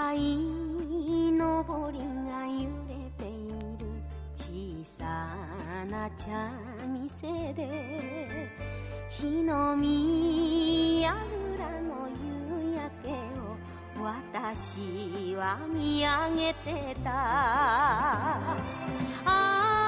いのぼりが揺れている小さな茶店で、日の見やぐらの夕焼けを私は見上げてた。